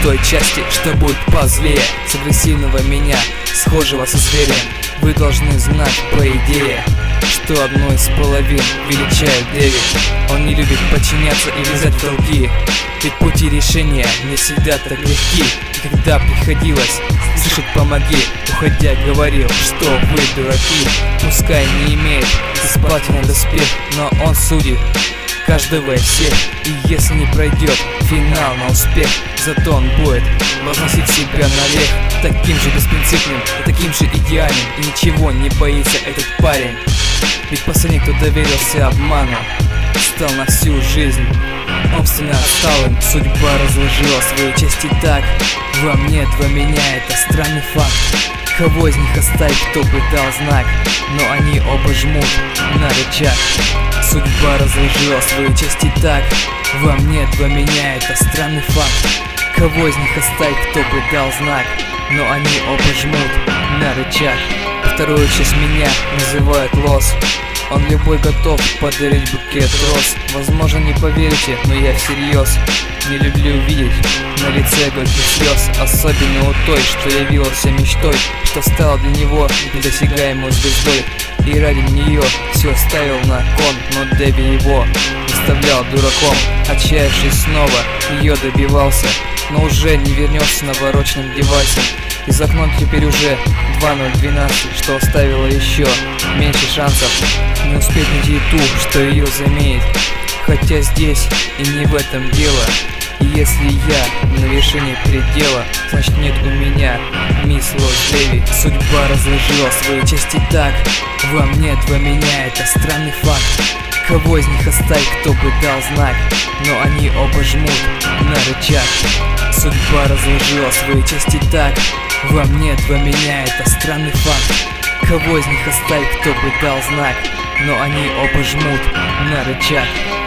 той части, что будет позлее, с агрессивного меня, схожего со зверем. Вы должны знать, по идее, что одну из половин величает Дэви. Он не любит подчиняться и влезать в долги, ведь пути решения не всегда так легки. И когда приходилось слышать «помоги», уходя говорил, что вы дураки. Пускай не имеет бесплатный доспех, но он судит каждого из всех. И если не пройдет финал на успех, зато он будет возносить себя наверх. Таким же беспринципным, таким же идеальным, и ничего не боится этот парень. Ведь последний, кто доверился обману, стал на всю жизнь умственно отсталым. Судьба разложила свои части так: во мне, два меня, это странный факт. Кого из них оставить, кто бы дал знак, но они оба жмут на рычаг. Судьба разложила свои части так: во мне, два меня, это странный факт. Кого из них оставить, кто бы дал знак, но они оба жмут на рычаг. Вторую часть меня называют лос. Он любой готов подарить букет роз. Возможно, не поверите, но я всерьез не люблю видеть на лице горьких слез, особенно у той, что явилась мечтой, что стала для него недосягаемой звездой. И ради нее все ставил на кон, но Дэви его выставлял дураком. Отчаявшись снова, ее добивался, но уже не вернется навороченным девайсом. Из окна теперь уже 2012, что оставило еще меньше шансов не успеть найти ту, что ее заменит. Хотя здесь и не в этом дело. И если я на вершине предела, значит нет у меня мисс Лос Дэви. Судьба разложила свои части так: во мне, два меня, это странный факт. Кого из них оставить, кто бы дал знак, но они оба жмут на рычаг. Судьба разложила свои части так: во мне, два меня, это странный факт. Кого из них оставить, кто бы дал знак, но они оба жмут на рычаг.